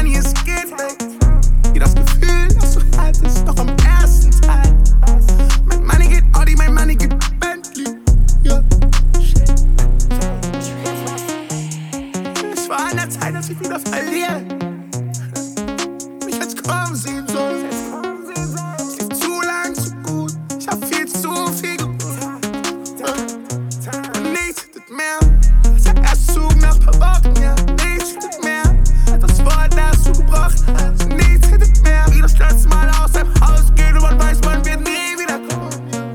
Money, es geht weg. Wie das Gefühl, das du hattest, doch am ersten Tag. Mein Money geht Audi, mein Money geht Bentley. Ja, es war an der Zeit, dass ich wieder verliere. Mich als kommen sehen soll. Es lief zu lang, zu gut. Ich hab viel zu viel gemacht. Und nichts hittet mehr. Der erste Zug nach ein paar Wochen, ja. Nichts hittet mehr. Das Wort, das du gebracht hast. Nichts hittet mehr. Wie das letzte Mal aus deinem Haus geht und man weiß, man wird nie wieder kommen.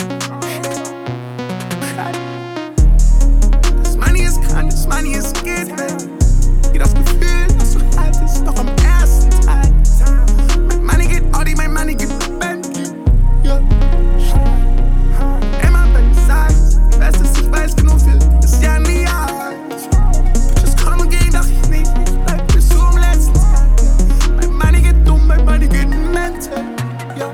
Das Money ist krank, das Money ist geht weg. Wie das Gefühl, das du hattest, doch am ersten Tag. Mein Money geht Audi, mein Money geht Bentley. Ja. Immer wenn du sagst, du weißt es, ich weiß genug für das Jahr nie alt. Bitches kommen und gehen, doch ich nicht. Ich bleib bis zum letzten Tag. Mein Money geht dumm, mein Money geht mental. Ja.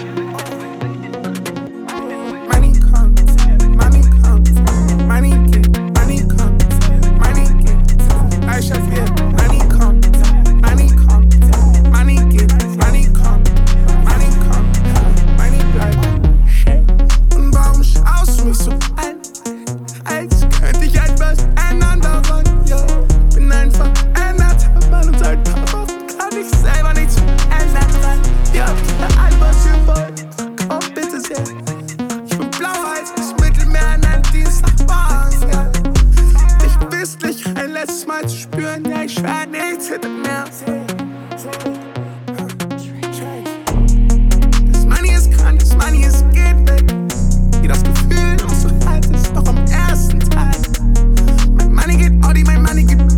Money kommt, Money kommt, Money geht, Money kommt, Money geht. Ich hab hier, Money kommt, Money kommt, Money geht, Money kommt, Money kommt, Money bleibt. Und warum schaust du mich so an, als könnte ich etwas ändern daran? Ja, bin ein veränderter Mann und seit paar Wochen kann ich selber nichts verändern dran. Ja, wieder all was ihr wollt, komm bitte sehr. Ich bin blau als das Mittelmeer an einem Dienstagmorgen, ja. Dich wissentlich ein letztes Mal zu spüren, ja, ich schwör nichts hinter mehr. Das Money ist krank, das Money ist geht weg. Wie das Gefühl, das du hattest, doch am ersten Tag. Mein Money geht Audi, mein Money geht